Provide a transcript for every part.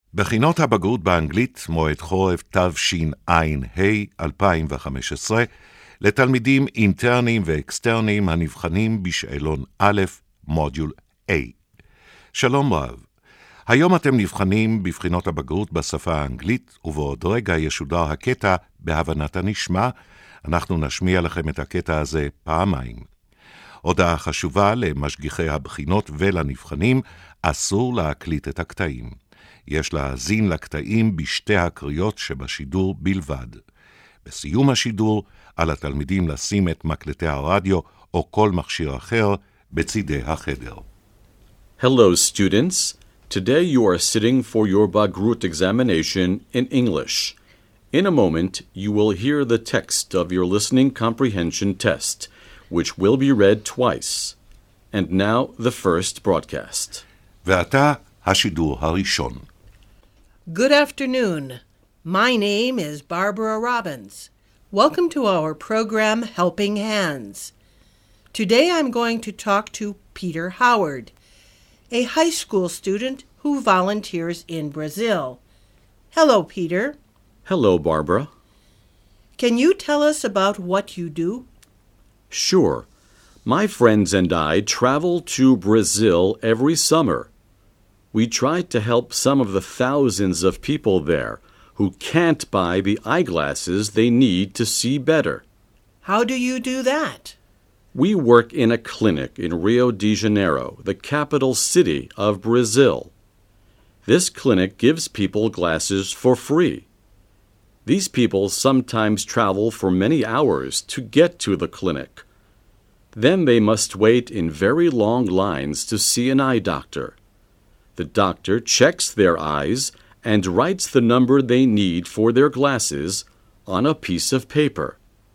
בחינות הבגרות באנגלית מועד חורף תשע"ה 2015 לתלמידים אינטרניים ואקסטרניים הנבחנים בשאלון א' מודיול A. שלום רב. היום אתם נבחנים בבחינות הבגרות בשפה האנגלית, ובעוד רגע ישודר הקטע בהבנת הנשמע. אנחנו נשמיע לכם את הקטע הזה פעמיים. הודעה חשובה למשגיחי הבחינות ולנבחנים, אסור להקליט את הקטעים. יש להאזין לקטעים בשתי הקריאות שבשידור בלבד. בסיום השידור, על התלמידים לשים את מקלטי הרדיו או כל מכשיר אחר בצידי החדר. Hello, students. Today you are sitting for your Bagrut examination in English. In a moment, you will hear the text of your listening comprehension test, which will be read twice. And now, the first broadcast. ועתה השידור הראשון. Good afternoon. My name is Barbara Robbins. Welcome to our program, Helping Hands. Today I'm going to talk to Peter Howard, a high school student who volunteers in Brazil. Hello, Peter. Hello, Barbara. Can you tell us about what you do? Sure. My friends and I travel to Brazil every summer. We try to help some of the thousands of people there who can't buy the eyeglasses they need to see better. How do you do that? We work in a clinic in Rio de Janeiro, the capital city of Brazil. This clinic gives people glasses for free. These people sometimes travel for many hours to get to the clinic. Then they must wait in very long lines to see an eye doctor. The doctor checks their eyes and writes the number they need for their glasses on a piece of paper.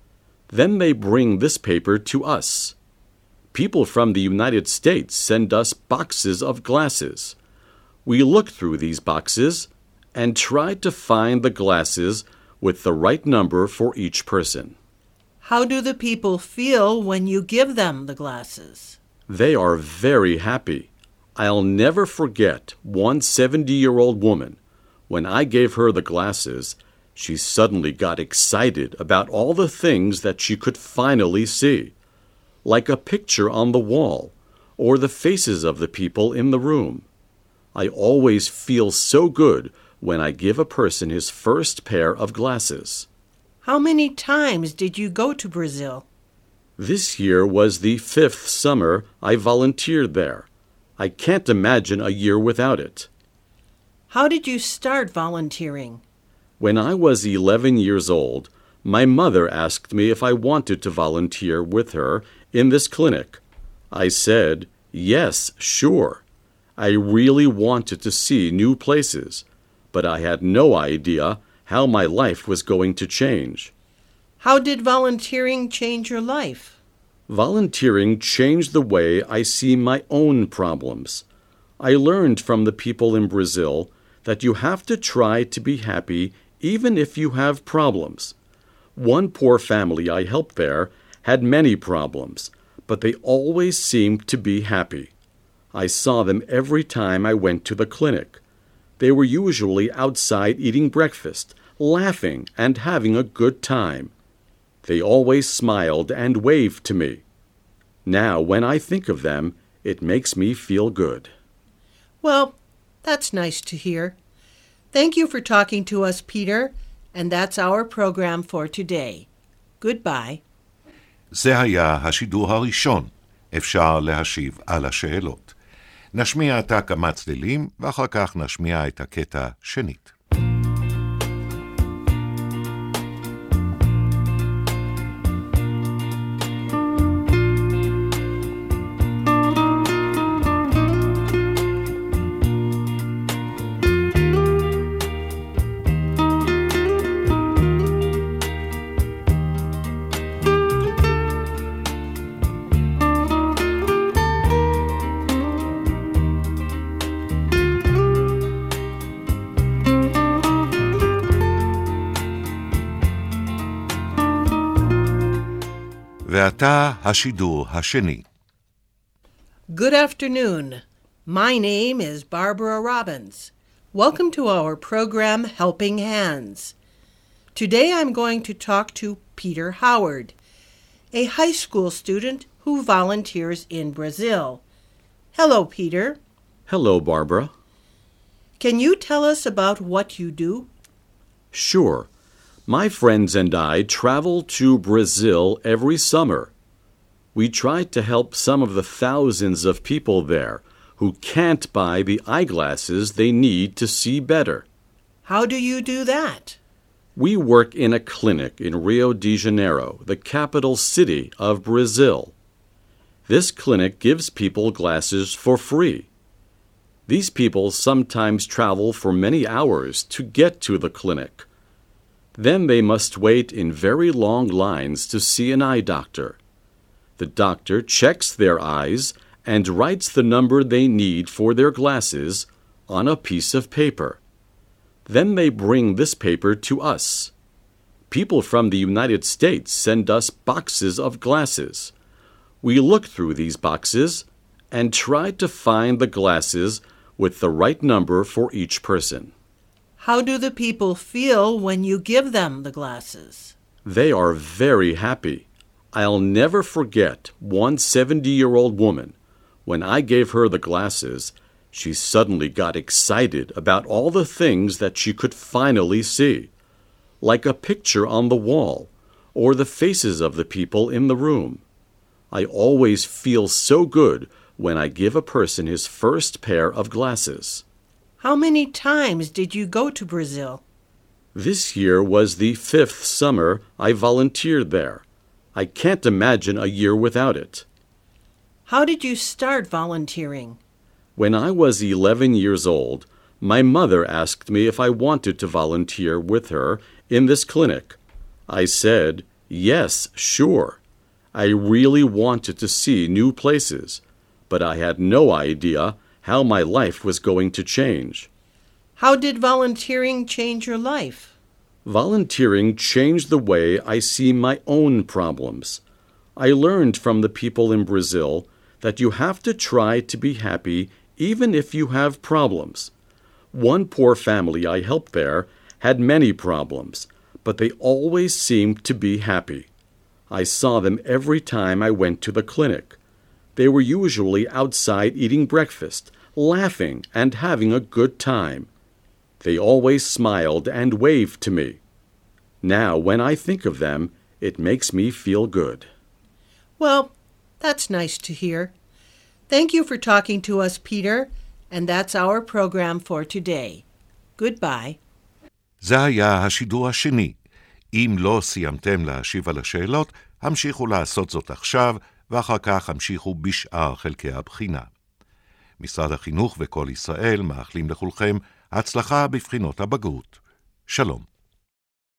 Then they bring this paper to us. People from the United States send us boxes of glasses. We look through these boxes and try to find the glasses with the right number for each person. How do the people feel when you give them the glasses? They are very happy. I'll never forget one 70-year-old woman. When I gave her the glasses, she suddenly got excited about all the things that she could finally see, like a picture on the wall or the faces of the people in the room. I always feel so good when I give a person his first pair of glasses. How many times did you go to Brazil? This year was the 5th summer I volunteered there. I can't imagine a year without it. How did you start volunteering? When I was 11 years old, my mother asked me if I wanted to volunteer with her in this clinic. I said, yes, sure. I really wanted to see new places, but I had no idea how my life was going to change. How did volunteering change your life? Volunteering changed the way I see my own problems. I learned from the people in Brazil that you have to try to be happy even if you have problems. One poor family I helped there had many problems, but they always seemed to be happy. I saw them every time I went to the clinic. They were usually outside eating breakfast, laughing and having a good time. They always smiled and waved to me. Now, when I think of them, it makes me feel good. Well, that's nice to hear. Thank you for talking to us, Peter, and that's our program for today. Goodbye. זה היה השידור הראשון. אפשר להשיב על השאלות. נשמיע עתה כמה צלילים, ואחר כך נשמיע את הקטע שנית. ועתה השידור השני. Good afternoon. My name is Barbara Robbins. Welcome to our program, Helping Hands. Today I'm going to talk to Peter Howard, a high school student who volunteers in Brazil. Hello, Peter. Hello, Barbara. Can you tell us about what you do? Sure. My friends and I travel to Brazil every summer. We try to help some of the thousands of people there who can't buy the eyeglasses they need to see better. How do you do that? We work in a clinic in Rio de Janeiro, the capital city of Brazil. This clinic gives people glasses for free. These people sometimes travel for many hours to get to the clinic. Then they must wait in very long lines to see an eye doctor. The doctor checks their eyes and writes the number they need for their glasses on a piece of paper. Then they bring this paper to us. People from the United States send us boxes of glasses. We look through these boxes and try to find the glasses with the right number for each person. How do the people feel when you give them the glasses? They are very happy. I'll never forget one 70-year-old woman. When I gave her the glasses, she suddenly got excited about all the things that she could finally see, like a picture on the wall or the faces of the people in the room. I always feel so good when I give a person his first pair of glasses. How many times did you go to Brazil? This year was the 5th summer I volunteered there. I can't imagine a year without it. How did you start volunteering? When I was 11 years old, my mother asked me if I wanted to volunteer with her in this clinic. I said, yes, sure. I really wanted to see new places, but I had no idea how my life was going to change. How did volunteering change your life? Volunteering changed the way I see my own problems. I learned from the people in Brazil that you have to try to be happy even if you have problems. One poor family I helped there had many problems, but they always seemed to be happy. I saw them every time I went to the clinic. They were usually outside eating breakfast, laughing and having a good time. They always smiled and waved to me. Now, when I think of them, it makes me feel good. Well, that's nice to hear. Thank you for talking to us, Peter, and that's our program for today. Goodbye. זה היה השידור השני. אם לא סיימתם להשיב על השאלות, המשיכו לעשות זאת עכשיו, ואחר כך המשיכו בשאר חלקי הבחינה. משרד החינוך וכל ישראל מאחלים לכולכם הצלחה בבחינות הבגרות. שלום.